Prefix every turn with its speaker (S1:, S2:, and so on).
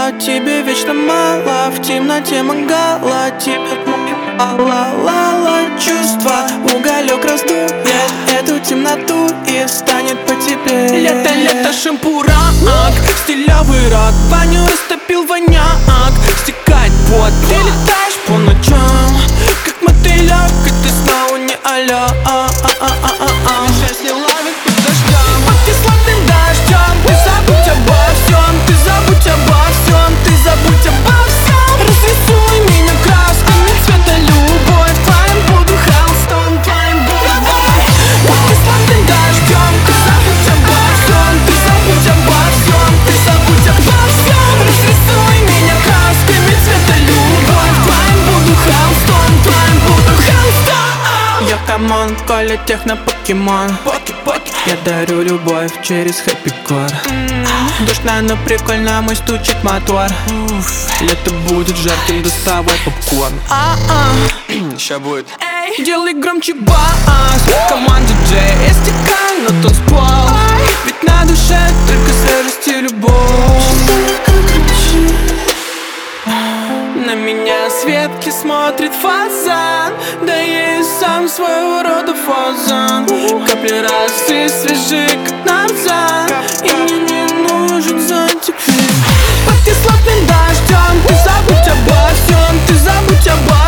S1: мало, тебе вечно мало. В темноте мангала тебе ла-ла-ла-ла. Чувства, уголек раздует эту темноту, и станет потеплее. Лето, шампурак, стилевый рок. Баню растопил воняк, стекает пот. Ты летаешь по ночам, как мотылек, и ты снова не алё. Счастье ловит под дождем, под кислотным дождем. Ты забудь обо всем, ты забудь обо всем, ты забудь обо всем. Разрисуй меня красками цвета любовь. Твоим буду холстом, твоим буду бой. Под кислотным дождем, ты забудь обо всем, ты забудь обо всем, ты забудь обо всем. Разрисуй меня красками цвета любовь. Твоим буду холстом, твоим буду холстом. Я камон, Коля техно-покемон. Я дарю любовь через хэппи-кор. Душно, но прикольно, мой стучит мотор. Лето будет жарким, доставай попкорн.
S2: Ща будет.
S1: Делай громче бас, команда Джей. Стекай на танцпол, ведь на душе только свежесть и любовь. На меня с ветки смотрит фазан, да я и сам своего рода фазан. Капли росы свежи, как нарзан, и мне не нужен зонтик. Под кислотным дождем ты забудь обо всем, ты забудь обо